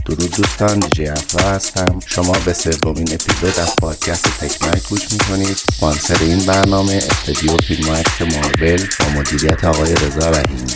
درود دوستان، دیجی افرا هستم. شما به سومین اپیزود از پادکست تک نایت گوش میکنید. اسپانسر این برنامه استودیو فیلم و عکس مارول با مدیریت آقای رضا رحیمی.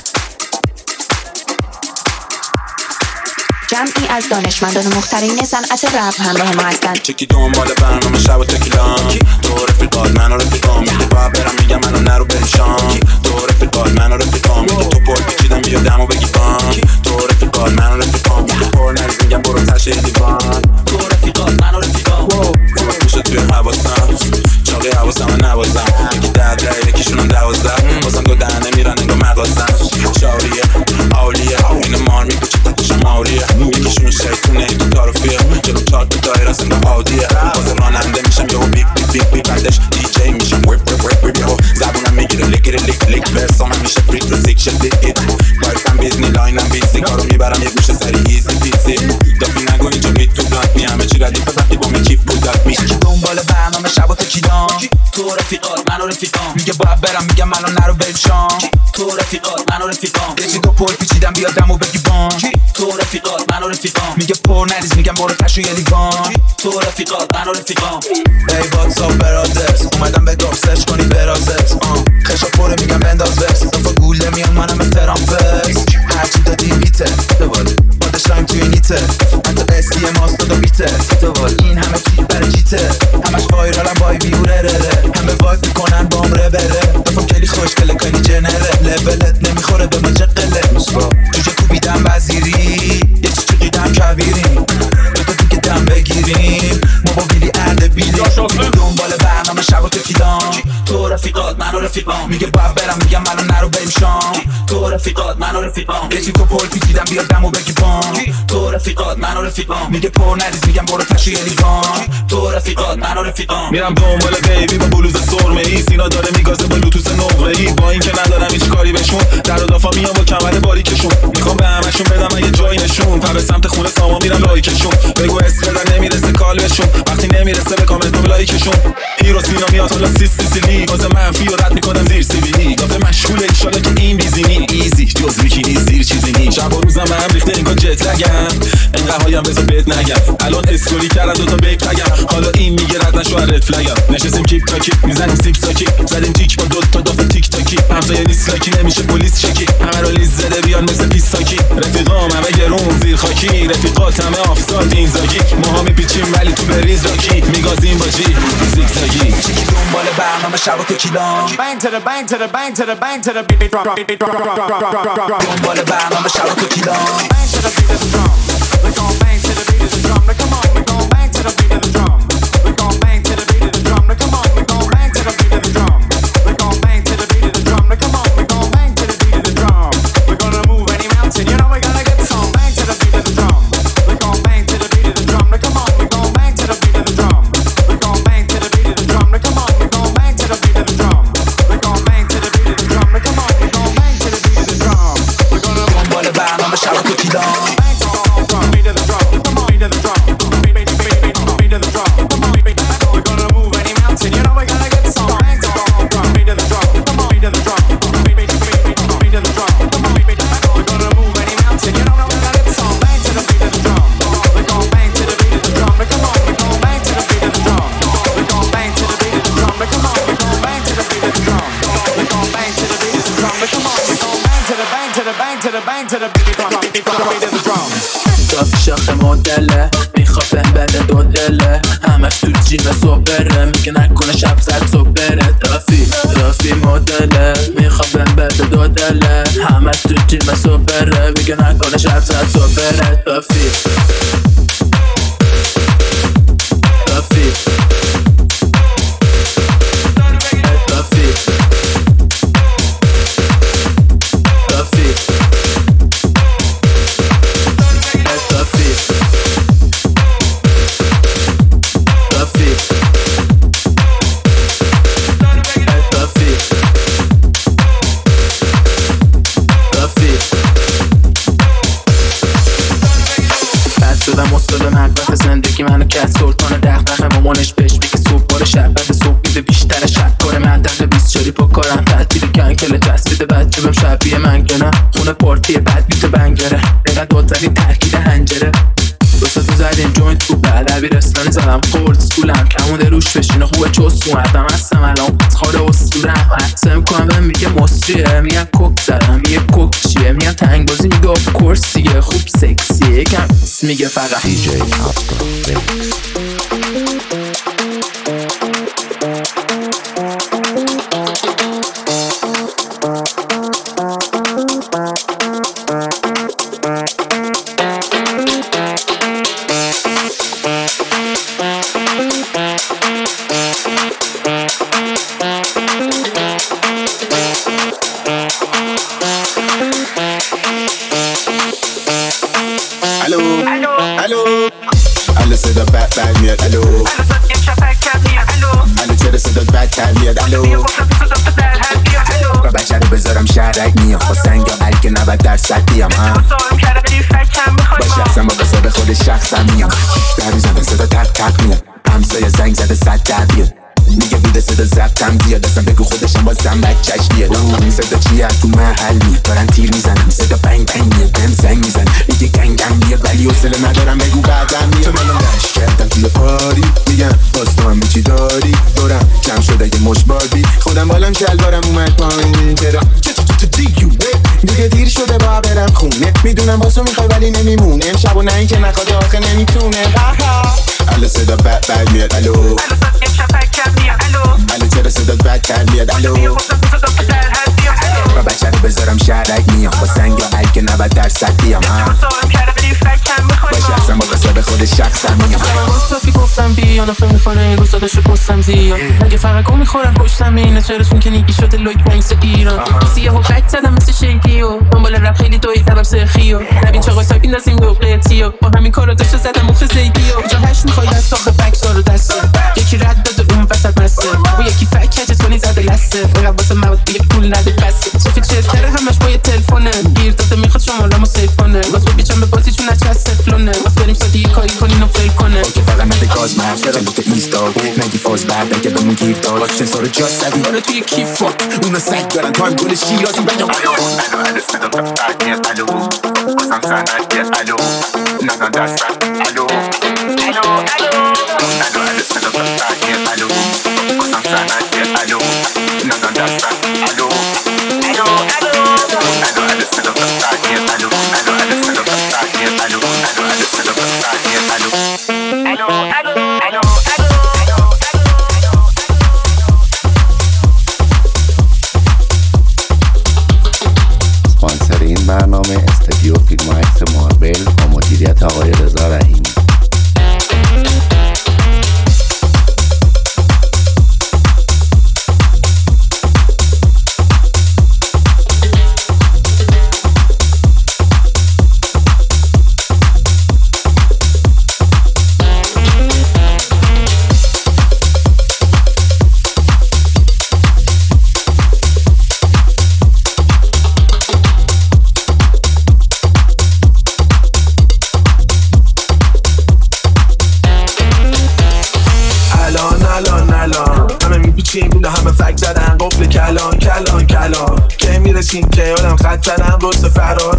جمعی از دانشمندان مخترین صنعت رپ همراه ما هستند. چکی دنبال برنامه شب و تکیلان تو رفیقات من و رفیقام میگه باید برم میگم منو نرو بریشان تو رفیقات من و رفیقام میگه تو پر پیچیدم بیا دمو بگی بان تو رفیقات من و رفیقام میگه پر نریز میگم برو تشه دیوان تو رفیقات من و رفیقام فرص میشه توی حواسم چاقی حواسم نوازم یکی 10 یکیشونم 12 واسم دو دهنه میرن انگار مغازم شاوریه آولیه این مار میپوچه تکشم آوریه یکیشون شیطونه تو تاروفیه جلو چارت دایر از انگار عادیه بازم راننده میشم یهو بیگ بیگ بیگ بیگ بعدش دیجی میشم ویپ یهو زبونم میگیره لیک ورسام میشه فریک رزیک شد لیک وایفم بیزنی لاینم بیزی کارو میبرم یه گوشه سری ایزی پیزی دافی نگو اینجا بیت تو بلانک می همه چی ردیفه وقتی با می کیف بودک می دنبال برنامه شب و تکیدان تو رفیقات من و رفیقام میگه باید برم میگم منو نرو بریشان تو رفیقات من و رفیقام یه چی تو پر پیچیدم بیا دمو بگی بان تو رفیقات من و رفیقام میگه پر نریز میگم برو تشو یه لیوان تو رفیقات من و رفیقام ای واتساپ برادرز اومدم به گفت سرچ کنی برازرز خشا پره میگم بنداز ورس دفعه گوله میان منم افترام فرس هرچی دادی بیته دوباره پادشایم توی نیته حتی استی ماست دادا بیته دوباره این همه تیر برای جیته همش وایرالم بای بیوره ره همه وایب میکنن بام ره بره دفعه کلی خوشگله کلی جنره لولت نمیخوره به ما جقله جوجه کوبیدم وزیری یه چی چقیدم کبیریم دوتا دیگه دم بگیریم موبیلی ارده بیلی دنبال برنامه شب و تکیدان تو رفیقات من و رفیقام میگه باید برم میگم منو نرو بریم شام تو رفیقات من و رفیقام یه چی تو پول پیچیدم بیا دمو بگی بام تو رفیقات من و رفیقام میگه پر نریز میگم برو تشو یه لیوان تو رفیقات من و رفیقام میرم دنبال بیبی با بلوز سرمه ای سینا داره میگازه با لوتوس نقره ای با اینکه ندارم هیچ کاری بهشون در و دافا میام با کمر باریکشون میخوام به همشون بدم اگه جایی نشون پر به سمت خونه ساما میرم لایکشون بگو اس بدن نمیرسه کالشون وقتی نمیرسه به کامنت و لایکشون هیرو سینا میاد حالا سیسیلی واسه منفی و رد میکنم زیر سیبیلی دافه مشغول ایشالا که این بیزینی ایزی جز بیکینی زیر چیزی نی شب و روزم هم ریخته اینگاه جت لگم انقدر هایم بذار بهت نگم الان استوری کردن دوتا بیک تگم حالا این میگه رد نشو رد فلگم نشستیم کیپ تاکی میزنیم سیپ ساکی زدیم تیک با دوتا دافه تیک تاکی همسایه نیست لاکی نمیشه پلیس شکی همه رو لیز زده بیان مثل پیساکی رفیقام همه گرون زیر خاکی رفیقات همه آفساد این زاگی ماها میپیچیم ولی تو بریز راکی میگازیم با جی زیگزاگی چکی دنبال برنامه شب و تکیلان Bang to the bang to the bang to the bang to the beat drum. دنبال برنامه شب و تکیلان Bang to the beat of the drum. We gon' bang to the beat of the drum. Now come on, we gon' bang to the beat of the drum. We gon' bang to the beat of the drum. Now come on, we gon' bang to the beat of the drum. We gon' bang to the beat of the drum. Now come on, we gon' bang to the beat of the drum. We're gonna move any mountain, you know we gotta get some. Bang to the beat of the drum. We gon' bang to the beat of the drum. Now come on, we gon' bang to the beat of the drum. We gon' bang to the beat of the drum. Now come on, we gon' bang to the beat of the drum. We gon' bang to the beat of the drum. Now come on, we gon' bang to the beat of the drum. We're gonna دنبال برنامه شب و تکیلان bang to the drum, beat of the drum. Come on, beat of the drum. Beat of the drum. Come on, beat. We're gonna move any mountain, you know we gotta get some. Bang to the drum, beat of the drum. Come on, beat of the drum. Beat of the drum. Come on, beat. We're gonna move any mountain, you know we gotta get some. Bang to the beat of the drum. We gon' bang to the beat of the drum. Come on, we gon' bang to the beat of the drum. We gon' bang to the beat of the drum. Come on, we gon' bang to the beat of the drum. We gon' bang to the beat of the drum. Come on, we gon' bang to the bang to the bang to the bang to the beat of the drum. دافی شاخ مدله میخواد بنده دو دله همش تو جیب صبح بره میگه نکنه شب زد صبح بره دافی مدله میخواد بنده دو دله همش تو جیب صبح بره میگه نکنه شب زد صبح بره دافی زندگی منو که سلطان دغدغه مامانش بهش میگه صبح بار شب بعد صبح میده بیشتر شب کار من دقیقه 24 پا کارم تعطیل کنکل تصویر بچه بهم شبیه من که نه خونه پارتی بعد بیت بنگره اینقدر داد زدی ترکیل هنجره اومدم خورد سکولم کمونه روش بشین و خوبه چست اومدم هستم الان خاره اسطورم حدسه میکنم بهم میگه مصریه میگن کوک زدم میگه کوک چیه میگن تنگ بازی میگه آف کورس دیگه خوب سکسیه یکم میگه فقط DJ Afro Mix. Alle صدا بد میاد الو الو چرا صدا بدتر میاد الو و بچه رو بذارم شهرک میام با سنگ یا الک 90% بیام با شخصم با قصاب خود شخصم میام در میزنم صدا تق تق میاد همسایه زنگ زده 100 در بیاد میگه بوده صدا ضبطم زیاد اصلا بگو خودشم بازم بچهش بیاد این صدا چیه تو محل میاد دارن تیر میزنم صدا بنگ بنگ میاد بهم زنگ میزن میگه گنگم بیاد ولی حوصله ندارم بگو بعدم میاد تو منم دشت کردم توی پاری میگم باز تو هم چی داری دورم جمع شده یه مش بادی خودم بالم شلوارم اومد پایین چرا دیگه دیر شده با برم خونه میدونم واسه میخوای ولی نمیمونه امشب و نه این که نخواد آخه نمیتونه الو صدا بد میاد الو الو چرا صدا بدتر میاد الو و بچه رو بذارم شهرک میام با سنگ یا الک 90% بیام با شخصم با قصاب خود شخصم میام صافی گفتم بیا نفر میخوره این روز داداشو پستم زیاد اگه فقط میخورم پشتم اینه چراسون که نیگی شده لوی پنگس ایران سیاه و بک زدم مثل شیدی و دنبال رب خیلی دوی تبم سرخی و نبین چاقای سای بیندازیم دو قیتی و با همین کارا داشته زدم مخ زیدی و جا هشت میخوای دست آخه بک سارو دسته یکی رد داده اون وسط مسته و یکی فک کجت کنی زده لسته فقط واسه مواد دیگه پول نده بسته صوفی چیز کرده همش با یه تلفونه گیر داده میخواد شماره‌مو سیف کنه واسه بیچم به بازی چون نچست تفلونه واسه بریم سادی کاری کنین و فیل کنه که فقط نده گاز مرد جلوت ایستاد نگی فاز بعد که بهمون گیر داد سنسور جا زدی داره توی کیف فاک اونا سگ دارن تو هم گل شیرازی بگم الو صدا بد میاد الو بازم سند بیاد الو نزن دست الو صدا بد میاد الو بازم سند بیاد الو نزن دست الو صدا بد میاد الو صدا بد میاد الو صدا بد میاد الو اسپانسر این برنامه استودیو فیلم عکس مارول با مدیریت آقای رضا رحیمی. همه فک زدن قفل کلان که میرسیم که آدم خط زدن رست فرار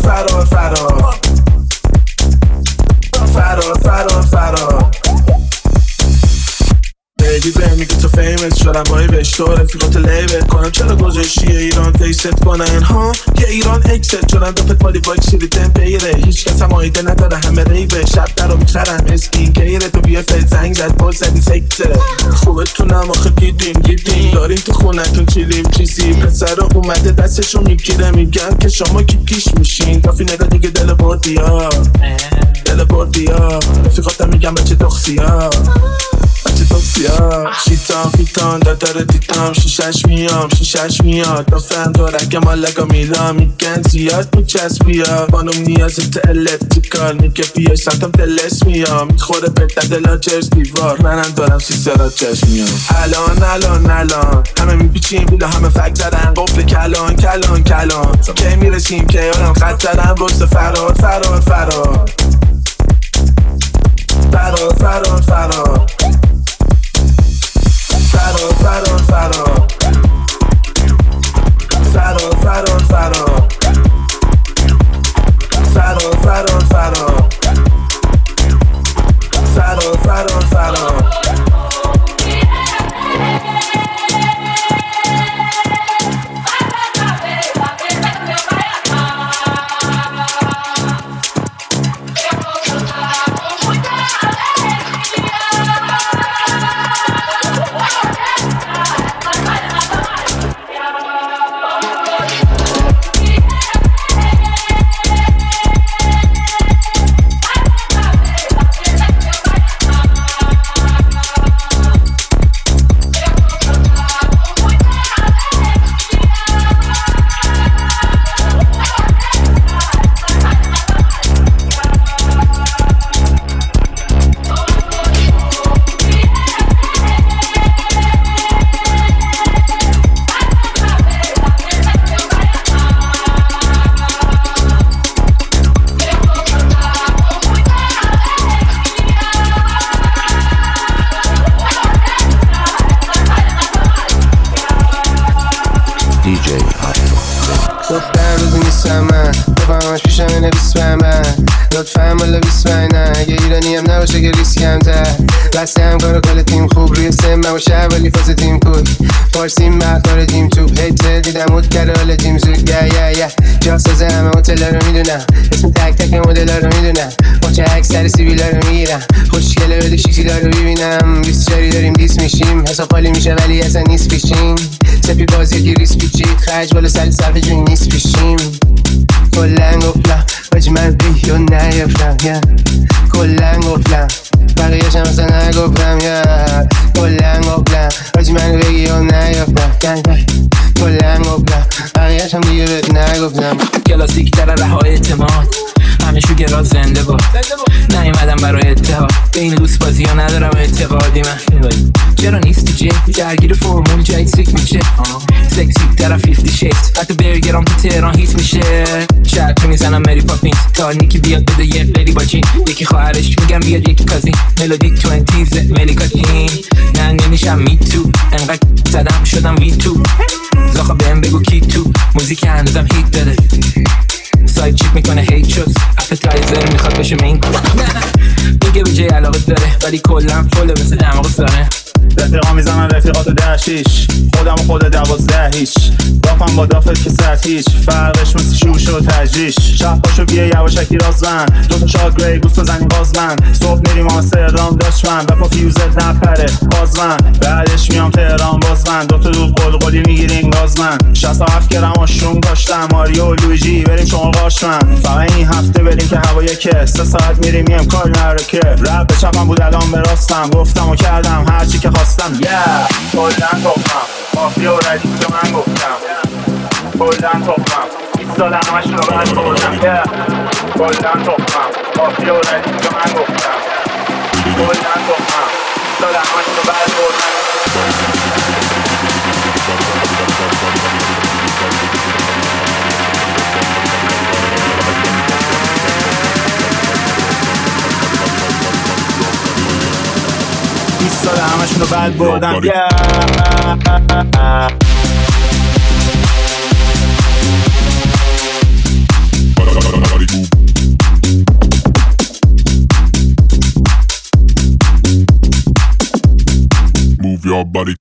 بگی به میگه تو فیمت شدم بایی بهش تو رفیقات لیبت کنم چرا گذاشتی ایران تیست کنن ها یه ایران اکست شدم دو پت مالی بایک سیریتن پیره هیچ کس هم آیده نداره همه ریوه شب در رو میخرم اسکین کیره تو بیا فیل زنگ زد باز زدی سکتره خوبه تونم آخه دیدیم داریم تو خونتون چیلیم چیزی پسر اومده دستشو میگیره میگن که شما کی پیش میشین کافی نگاه دیگه دل بردی ها رفیقاتم میگم بچه دخصی شیطان فیتان داره دیتام شیشش میاد دافن دارک مالگا میلا میگن زیاد میچسبی ها بانم نیازت الکتریکال میگه بیای سمتم دلس میام میخوره بهتر دلا چرز دیوار منم دارم سیسترات چشم میام الان همه میپیچیم بیلا همه فک زدن قفل کلان که میرسیم که آدم خط زدن رست فرار فرار لطفاً بالا 25 نه اگه ایرانی هم نباشه که ریسک کمتر بسته هم کارو کل تیم خوب روی سم باشه ولی فاز تیم کود فارسیم مقدار جیم توپ هیت دیدم اود کرده حالا جیم زود یا جا سازه همه هتلا رو میدونم اسم تک تک مدلا رو میدونم با چه اکثر سیبیلا رو میگیرم خوشگله بده شیشیلا رو ببینم 24 داریم دیس میشیم حساب حالی میشه ولی اصلا نیست پیشیم سپی بازی که ریس پیچید خرج بالا سر صرف جوی نیست پیشیم کلن گفتم باجی من بیو نیفتم کلن گفتم بقیهش هم اصلا نگفتم کلن گفتم باجی من بگی و نیفتم کلن گفتم بقیهش هم دیگه بهت نگفتم کلاسیک در رها اعتماد همه شوگرا زنده با نیومدم برای اتحاد به این لوس بازی ها ندارم اعتقادی من چرا نیستی جه درگیر فرمول جایی سیک میشه سکسی طرف 50 شیفت حتی برگرام تو تهران هیت میشه شرطی میزنم مری پاپینز تا نیکی بیاد بده یه قلی با چین یکی خواهرش میگم بیاد یکی کازین ملودیک 20 ملیکا جین نه نمیشم میتو انقدر زدم شدم وی تو زاخا بهم بگو کی تو موزیک هنوزم هیت داره ساید چیک میکنه هیت شوز اپتایزر میخواد بشه مین میگه به جای علاقه داره ولی کلن فوله مثل دماغ ساره رفیقا میزنن رفیقات و 10 خودم و خود 12 هیچ دافم با دافت که سرد هیچ فرقش مثل شوش و تجریش شب پاشو بیا یواشکی رازمن دوتا شاد گری گوست بزنیم بازمن صبح میریم آسه رام داشمن بپا فیوزت نپره بازمن بعدش میام تهران بازمن دوتا دو قلقلی میگیریم گازمن 67 گرم آشروم داشتم ماریو لویجی بریم شما قاشمن فقط این هفته بریم که هوایه که 3 ساعت میریم میم کار نرکه رب به چپم بود الان به راستم گفتم و کردم هرچی که خواستم کلن تخمم مافیا و ردیف که من گفتم کلن تخمم 20 سال همش رو باید بردم کلن تخمم مافیا و ردیف که من گفتم کلن تخمم 20 سال همش رو باید بردم ساله همشون رو بد بردم Move your body.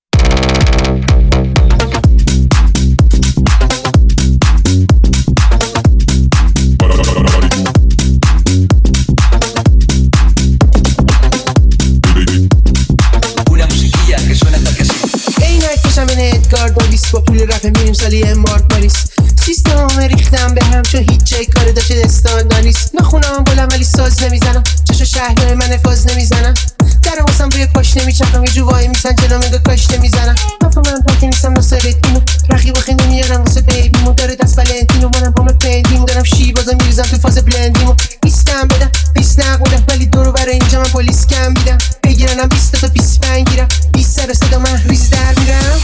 با پول رپ میریم سالی مارک ماریس سیستم ریختم به هم چون هیچ جای کار داشته دستان نیست نخونم بلم ولی ساز نمیزنم چشو شهر من فاز نمیزنم درم واسم روی پاش نمیچرخم یه جوایی میسن جلو میگه کاش نمیزنم نفهمم پاکی نیستم ناصرتینو رقیب و خیلی نمیارم واسه بیبیمو داره دست ولنتینو منم پامو پندیمو دارم شیبازا میریزم تو فاز بلندیمو نیستم بدم 20 نقودم ولی دورو برای اینجا من پلیس کم بیدم بگیرنم 20 تا 25 گیرم 20 سر صدا من ریز در میرم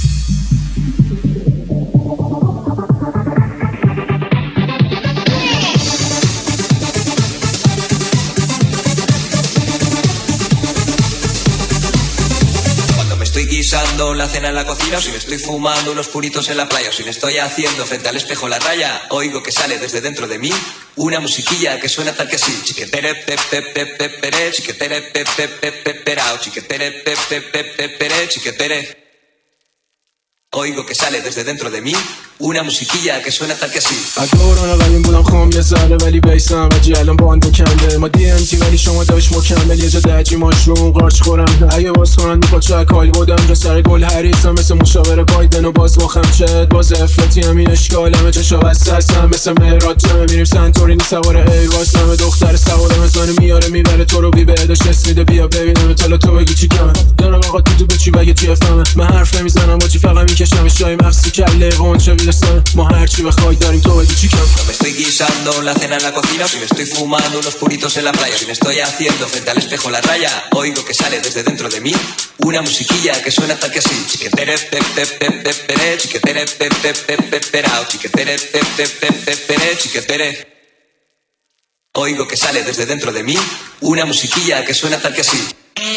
Guisando la cena en la cocina, o si me estoy fumando unos puritos en la playa, o si me estoy haciendo frente al espejo la raya, oigo que sale desde dentro de mí una musiquilla que suena tal que así: chiquetere pe pe pe pe pere, chiquetere pe pe pe pe perao, chiquetere pe pe pe pe pere, chiquetere. Oigo que sale desde dentro de mí una musiquilla que suena tal que así. دوران قدیم بودم خوام یه ذره ولی بیسم وجی الان باند کنده ما دی ام تی ولی شما داشت مکمل یه جا دجی ماشروم قارچ خورم اگه باز کنن میخواد چه کال بودم جا سر گل حریصم مثل مشاور بایدن و باز باخم چت باز افلاتی همین اشکالمه چشا بسته هستم مثل مهرات جمعه میریم سنتورینی سوار ایرواز همه دختر سوار مزانه میاره میبره تو رو بی بهداشت اسمیده بیا ببینم تالا تو بگی چی کمه دارم آقا تو بچی بگه توی فهمه من حرف نمیزنم باجی فقط میکشم شای مغزی کله قنچه بیرسن ما هرچی بخوای داریم تو بگی چی کم Me estoy guisando la cena en la cocina, o si me estoy fumando unos puritos en la playa, o si me estoy haciendo frente al espejo la raya, oigo que sale desde dentro de mí una musiquilla que suena tal que así: chiquetere pe pe pe pe pere, chiquetere pe pe pe pe perao, chiquetere pe pe pe pe pere, chiquetere. Oigo que sale desde dentro de mí una musiquilla que suena tal que así.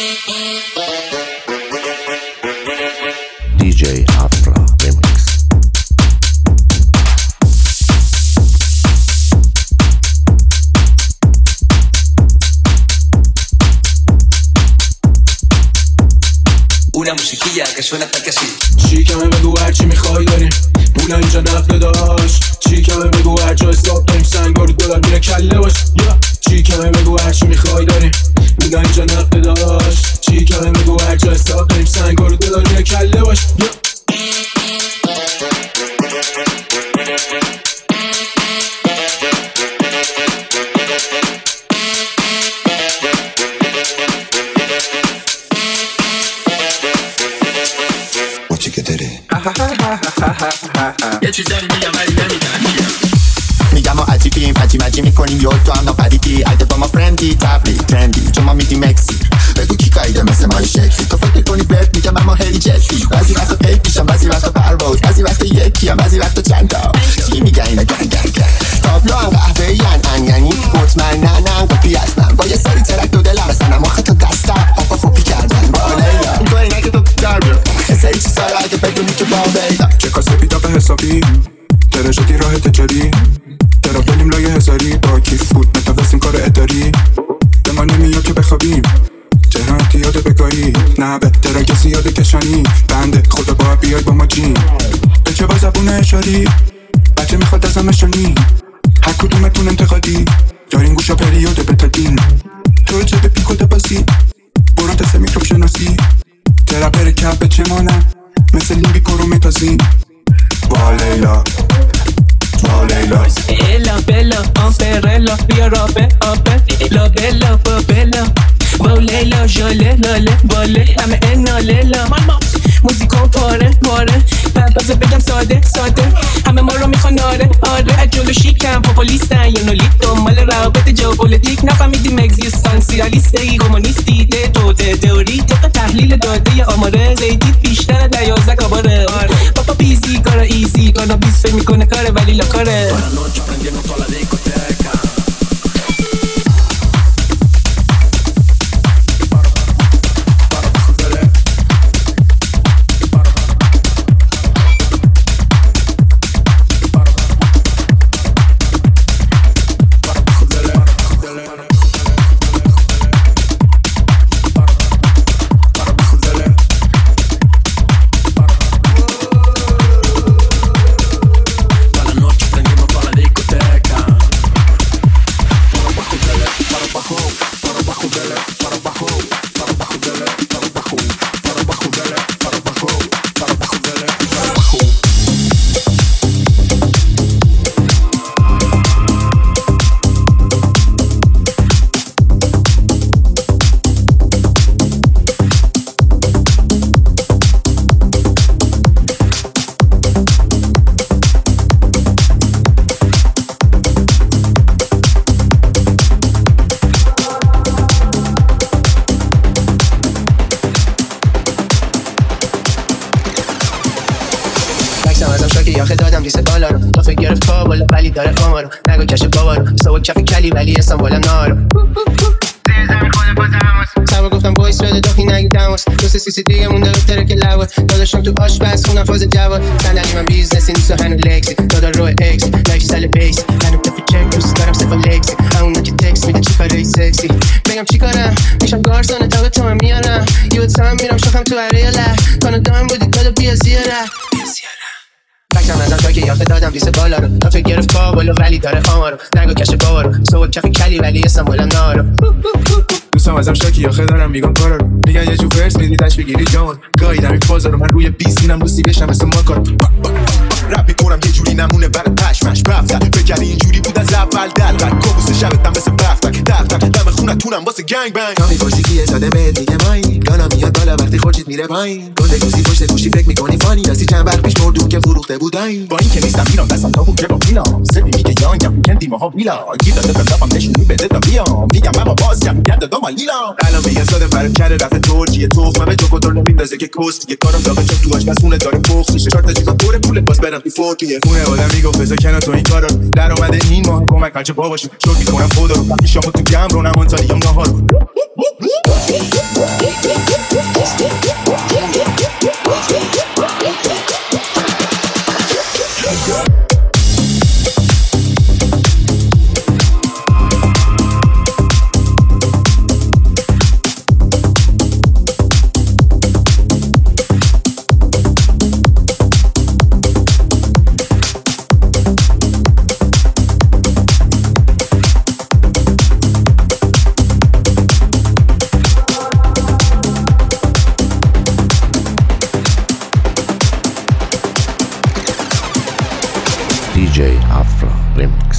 DJ Afra Remix. musiquilla que suena tal que así. چیکمه بگو هرچی میخوای داریم مولا اینجا نقد داشت چیکمه بگو هر جا حساب داریم سنگا رو دلار میره کله باش چیکمه بگو هرچی میخوای داریم مولا اینجا نقد داشت چیکمه بگو هر جا حساب داریم سنگا رو دلار میره کله باش یه چیز داری میگم ولی نمیگم میگم ما عجیبیم عجیب عجیب میکنیم یا تو هم ناپریدی اگه با ما فرندی تبلی ترندی چون ما میدیم مکسی بگو کی کایده مثل ما شکلی تو فکر کنی فرد میگم اما هری جتی بعضی وقتا پیک میشم بعضی وقتا پرواز بعضی وقتا یکی هم بعضی وقتا چند تا چی میگن اینا گنگ تابلو هم قهوه ین یعنی مطمئنن قپی هستم با یه سری ترک دو دلم رسنم آخه تا دستم آقا فوپی کردن بالا این تو اینه که تو در بیار سری چیزا رو اگه بدونی که با بیدا چه کاسه پیدا به حسابی درجاتی راه تجاری درا بریم لایه هزاری با کیف بود متوسیم کار اداری به ما نمیاد که بخوابیم جهان یاد بگاهی نه بهتره کسی یاد کشانی بنده خدا باید بیای با ما جیم به چه با زبون اشاری بچه میخواد ازم اشانی هر کدومتون انتقادی دارین گوشا پریوده بتادین تو چه به پیکوده بازی برو تست میکروب شناسی ترپر کپ به چه مانم مثل لیمبی کرو متازی با لیلا Ella, bella, amperella, bia robe, ape, la bella, ba bella, با لیلا جاله لاله باله همه انا لیلا موزیکون پاره بازه بگم ساده همه ما رو میخوان آره از جلو شیکم پاپولیستن یه نولی دنبال روابط جاپولتیک نفهمیدیم اگزیستانسیالیسته ای کمونیستی ده تئوری طبق تحلیل داده ی آماره زیدید بیشتر در 11 کاباره پاپا پیزی کارا ایزی کارا بیس فهم میکنه کاره ولی لاکاره نگو کش بابارو سوا کف کلی ولی اسم بالا نارو زمین خود باز هماس سوا گفتم بایس بده داخی نگی تماس دوست سیسی دیگه مونده بهتره که لواد داداشم تو آشپز خونم فاز جواد صندلی من بیزنسی نیست و هنو لکسی دادا رو اکس لایف سال بیس هنو کف چک دوست دارم صفا لکسی همونا که تکس میده چی کاری سکسی بگم چی کارم میشم گارسون تا به تو من میارم یه سام میرم شخم تو اریاله کانادام بودی کادو بیا زیاره بکشم ازم تا که یافته دادم دیسه بالا رو تا فکر گرفت پابلو ولی داره آمارو نگو کش بابا رو سوا کف کلی ولی اسم بالا نارو دوستم ازم شاکی آخه دارم میگم کارا رو میگن یه جو فرس میدی تش بگیری جامون گاهیدم این فازا رو من روی بیسینم رو سیبشم مثل ما کار رپ میکنم یه جوری نمونه برای پشمش رفتن فکر اینجوری بود از اول دلقن کابوس شبتم مثل بختک دفتر دم خونتونم واسه گنگ بنگ تا میپرسی کیه زاده بهت میگه مایی یانا میاد بالا وقتی خورشید میره پایین گنده گوزی پشت گوشی فکر میکنی فانی دستی چند وقت پیش مردون که فروخته بودن با این که نیستم میرم دستم تا بود که با پیلام سری میگه یانگم کندی ماها ویلا گیر داده بلدافم نشونی بده تا بیام میگم اما باز کم گرد داما لیلا الان میگه ساده فرد کرده رفت ترکیه توف من به تو کنترل نمیندازه که کست دیگه کارم داغه چون تو آشپزخونه داره پخت میشه شارت جیبا پر پول باز برم تو فورتیه خونه آدم میگفت بذار کنار تو این کارا در اومده این ماه کمک بچه باباشون شوک میکنم خدا رو وقتی شامو تو گم رو نمان تا دیگه نهار Afro Remix.